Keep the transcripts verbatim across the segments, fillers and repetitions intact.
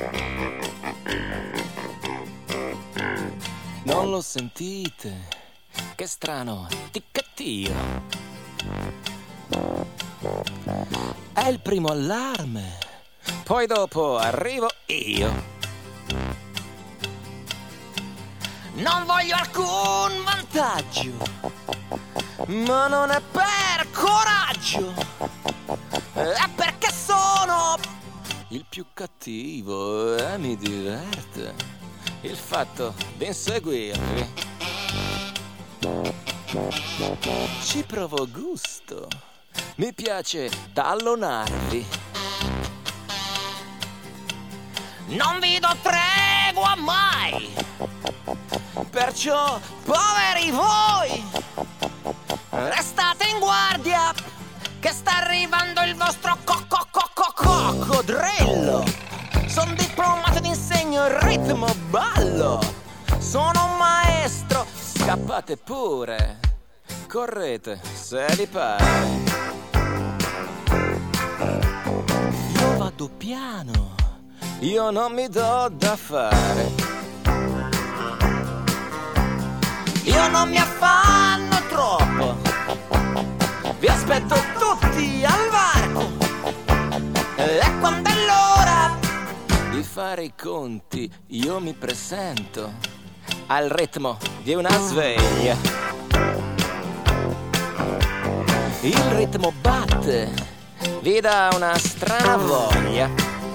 Non lo sentite? Che strano ticchettio. È il primo allarme. Poi dopo arrivo io. Non voglio alcun vantaggio, ma non è per coraggio, è perché sono il più cattivo e mi diverte il fatto di inseguirvi. Ci provo gusto, mi piace tallonarvi. Non vi do tregua mai, perciò poveri voi, restate in guardia che sta arrivando il vostro co-co- co- co- coccodrillo. Son diplomato ed insegno il ritmo ballo. Sono un maestro, scappate pure, correte se vi pare. Io vado piano, io non mi do da fare. Io non mi affanno troppo, vi aspetto tutti al varco. E quando è l'ora di fare i conti, io mi presento al ritmo di una sveglia. Il ritmo batte, vi dà una strana voglia.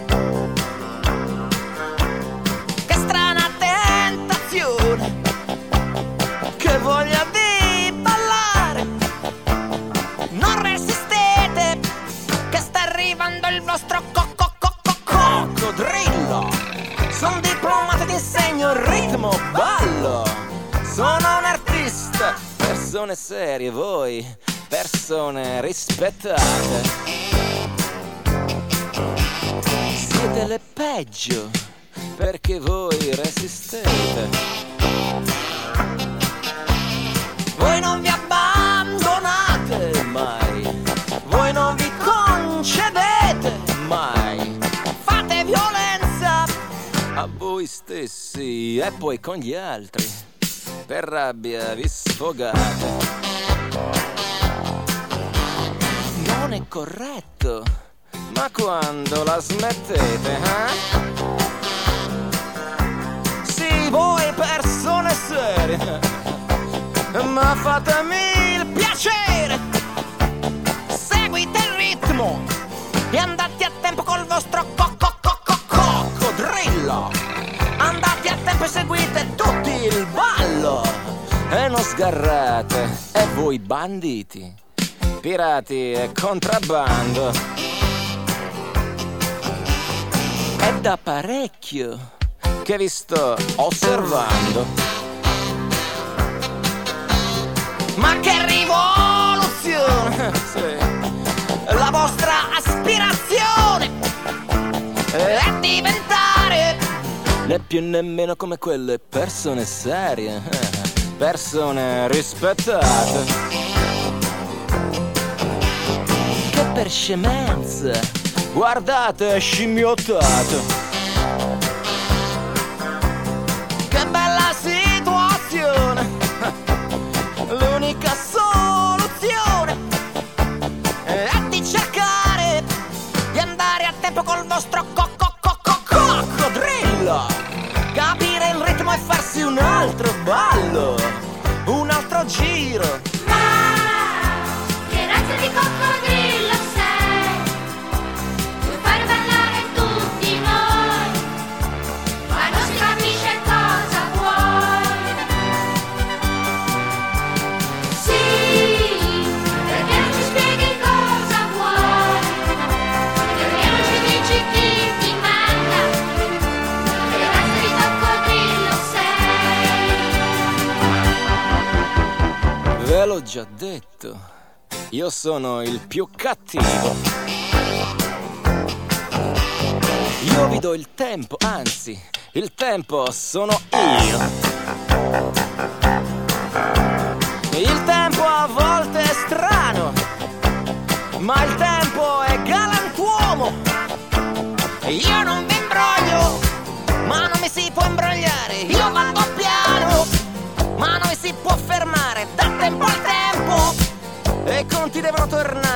Che strana tentazione, che voglia di ballare. Non resistete, che sta arrivando il vostro co-co-co-co-coccodrillo. Sono diplomato ed insegno il ritmo ballo. Sono un artista, persone serie voi, persone rispettate. Siete le peggio, perché voi resistete. Voi non vi abbandonate mai, voi non vi concedete mai. Fate violenza a voi stessi e poi con gli altri, per rabbia vi sfogate. Non è corretto, ma quando la smettete, eh? Sì, voi persone serie, ma fatemi il piacere, seguite il ritmo e andate a tempo col vostro co-co-co-co-coccodrillo. Andate a tempo e seguite tutti il ballo e non sgarrate. E voi banditi, pirati e contrabbando, è da parecchio che vi sto osservando. Ma che rivoluzione! Sì. La vostra aspirazione è diventare né più nemmeno come quelle persone serie, persone rispettate. Che per scemenza, guardate, scimmiottate. Che bella situazione! L'unica soluzione è di cercare di andare a tempo col vostro co-co-co-co-coccodrillo. Capire il ritmo e farsi un altro ballo, un altro giro. Ma che razza di coccodrillo sei? Vuoi far ballare tutti noi, ma non si capisce cosa vuoi. Sì, perché non ci spieghi cosa vuoi, perché non ci dici chi ti manda, che razza di coccodrillo sei. Ve l'ho già detto, io sono il più cattivo. Io vi do il tempo, anzi, il tempo sono io. Il tempo a volte è strano, ma il tempo è galantuomo. Io non vi imbroglio piano, ma non mi si può imbrogliare. Io vado piano, ma non mi si può fermare. Da tempo al tempo e i conti devono tornare.